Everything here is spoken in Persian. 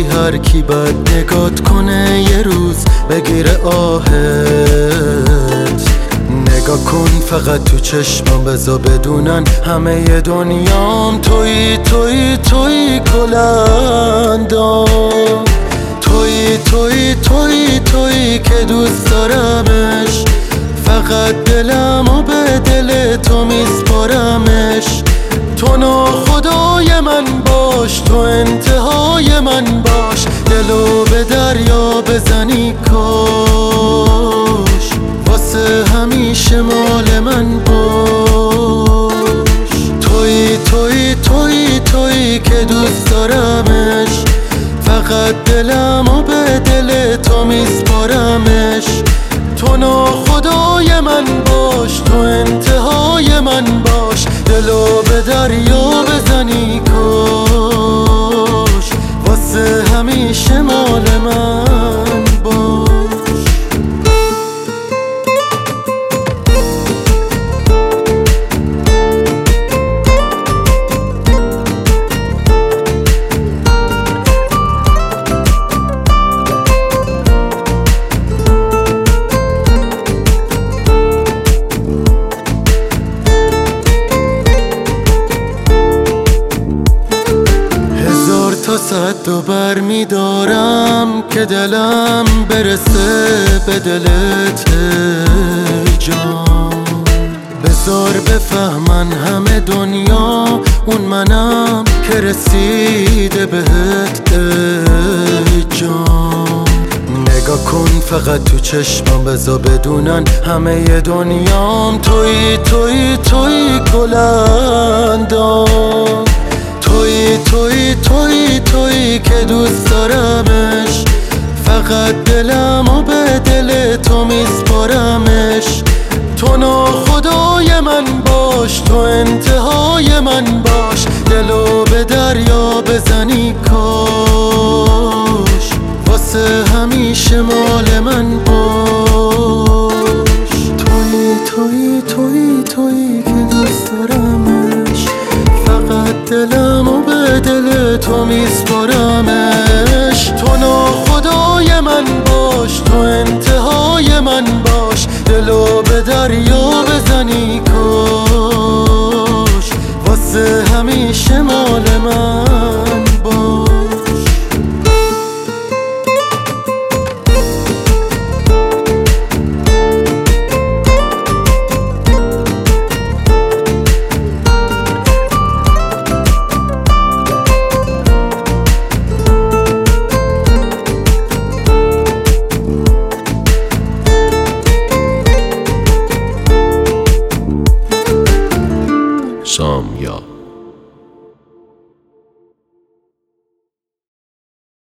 هر کی بد نگات کنه یه روز بگیره آهت. نگاه کن فقط تو چشمم بذار بدونن همه ی دنیام تویی تویی تویی کلندام. تویی تویی تویی تویی که دوست دارمش، فقط دلم و به دل تو میسپارمش. تو ناخدای من باش، تو انتهای من باش، دلو به دریا بزنی کاش، واسه همیشه مال من باش. تویی تویی تویی تویی که دوست دارمش، فقط دلم و به دل تو میسپارمش. تو ناخدای من باش، تو انتهای من باش، دلو به دریا بزنی کاش، واسه همیشه مال من باش. تا صد و بر می دارم که دلم برسه به دلت جان. بذار بفهمن همه دنیا اون منم که رسیده بهت جان. نگاه کن فقط تو چشمم بذار بدونن همه ی دنیام تویی تویی تویی گلندام. تویی تویی تویی تویی که دوست دارمش، فقط دلم و به دل تو میسپارمش. تو ناخدای من باش، تو انتهای من باش، دلو به دریا بزنی کاش، واسه همیشه مال من باش. تویی تویی تویی تویی که دوست دارمش، فقط دلم و به دل تو میسپارمش. تو ناخدای من باش، تو انتهای من باش، دلو به دریا بزنی کاش، واسه همیشه مال من.